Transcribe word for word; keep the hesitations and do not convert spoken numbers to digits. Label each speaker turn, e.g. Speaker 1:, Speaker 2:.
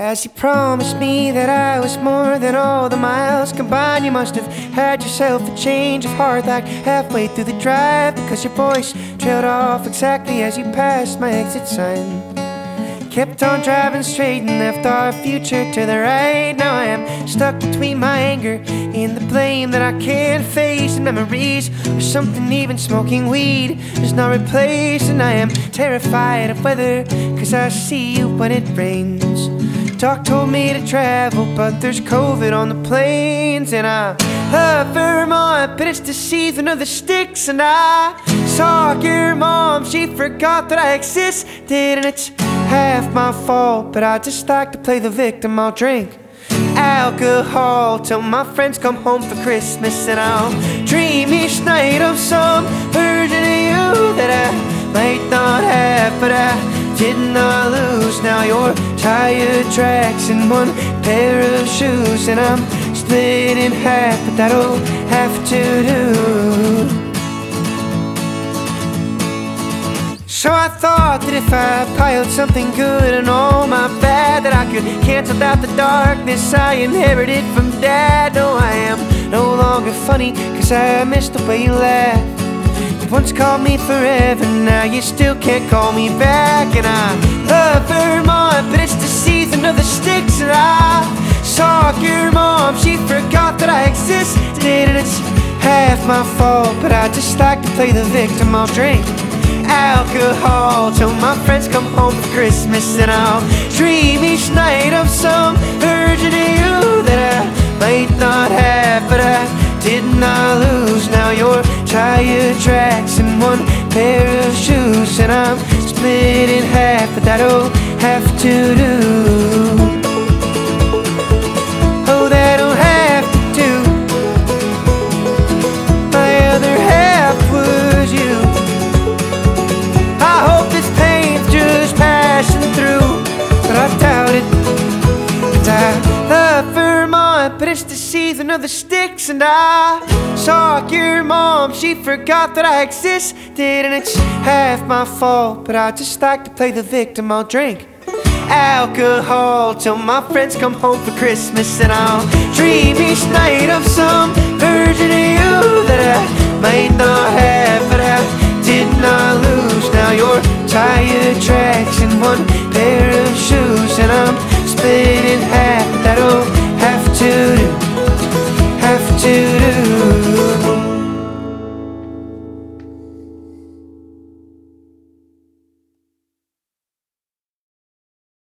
Speaker 1: As you promised me that I was more than all the miles combined, you must have had yourself a change of heart like halfway through the drive, because your voice trailed off exactly as you passed my exit sign. Kept on driving straight and left our future to the right. Now I am stuck between my anger and the blame that I can't face, and memories or something even smoking weed does not replace. And I am terrified of weather, cause I see you when it rains. Doc told me to travel, but there's COVID on the planes. And I love Vermont, but it's the season of the sticks. And I saw your mom, she forgot that I existed, and it's half my fault, but I just like to play the victim. I'll drink alcohol till my friends come home for Christmas, and I'll dream each night of some version of you that I might not have, but I did not lose. Now your tire tracks in one pair of shoes, and I'm split in half, but that'll have to do. So I thought that if I piled something good and all my bad, that I could cancel out the darkness I inherited from Dad. No, I am no longer funny, cause I miss the way you laugh. You once called me forever, now you still can't call me back. And I love Vermont, but it's the season of the sticks. And I saw your mom, she forgot that I existed, and it's half my fault, but I just like to play the victim. I'll drink alcohol till my friends come home for Christmas, and I'll dream each night of some version of you that I might not have, but I did not lose. Now your tire tracks in one pair of shoes, and I'm split in half, but that'll have to do. Oh, that'll have to do. My other half was you. I hope this pain's just passing through, but I doubt it. And I love Vermont, but it's the season of the sticks. And I saw your mom, she forgot that I existed, and it's half my fault, but I just like to play the victim. I'll drink alcohol till my friends come home for Christmas, and I'll dream each night of some version of you that I might not have, but I did not lose. Now your tire tracks in one pair of shoes, and I'm